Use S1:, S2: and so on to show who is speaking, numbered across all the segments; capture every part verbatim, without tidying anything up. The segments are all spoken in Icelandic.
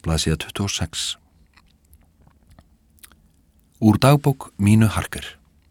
S1: blaðsíða tuttugu og sex. Úr dagbók Mínu Harker.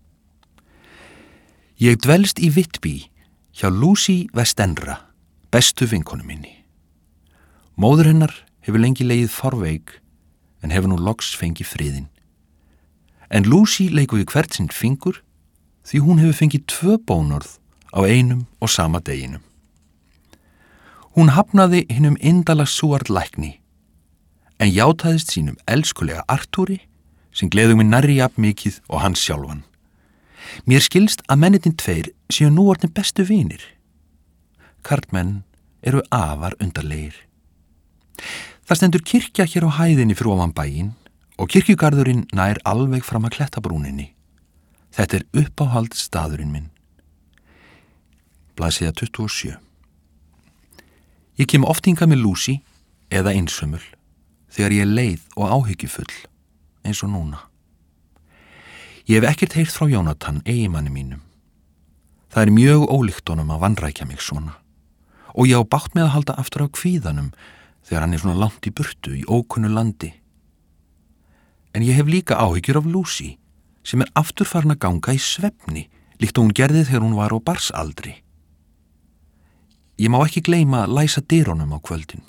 S1: Ég dvelst í Whitby hjá Lucy Westenra, bestu vinkonu minni. Móður hennar hefur lengi legið forveik en hefur nú loks fengið friðinn. En Lucy leikur við hvert sinn fingur því hún hefur fengið tvö bónorð á einum og sama deginum. Hún hafnaði hinum indala Seward lækni en játaðist sínum elskulega Artúri sem gleðum mig nærri jafn mikið og hans sjálfan. Mér skilst að mennirnir tveir séu nú orðnir bestu vinir. Karlmenn eru afar undarlegir. Það stendur kirkja hér á hæðinni fyrir ofan bæinn og kirkjugarðurinn nær alveg fram að klettabrúninni. Þetta er uppáhalds staðurinn minn. Blaðsíða tuttugu og sjö. Ég kem oft hingað með Lucy eða einsömmul þegar ég er leið og áhyggjufull eins og núna. Ég hef ekkert heyrt frá Jónatan, eiginmanni mínum. Það er mjög ólíkt honum að vanrækja mig svona og ég á bágt með að halda aftur á kvíðanum þegar hann er svona langt í burtu í ókunnu landi. En ég hef líka áhyggjur af Lucy sem er aftur farin að ganga í svefni líkt og hún gerði þegar hún var á barnsaldri. Ég má ekki gleyma að læsa dyrunum á kvöldin.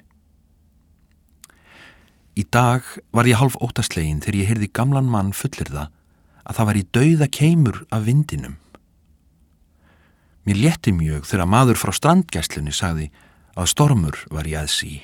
S1: Í dag var ég hálf óttaslegin þegar ég heyrði gamlan mann fullyrða að það var í dauða keimur af vindinum. Mér létti mjög þegar maður frá strandgæslunni sagði að stormur var í aðsigi.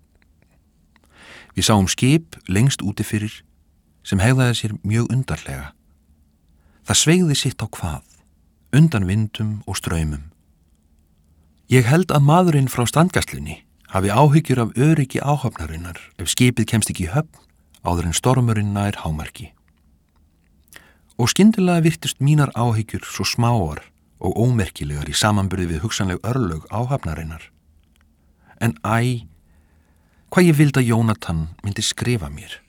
S1: Við sáum skip lengst úti fyrir sem hegðaði sér mjög undarlega. Það sveigði sitt á hvað, undan vindum og straumum. Ég held að maðurinn frá strandgæslunni hafi áhyggjur af öryggi áhafnarinnar ef skipið kemst ekki í höfn áður en stormurinn nær hámarki. Og skyndilega virtust mínar áhyggjur svo smáar og ómerkilegar í samanburði við hugsanleg örlög áhafnarinnar. En æ, hvað ég vildi að Jónatan myndi skrifa mér.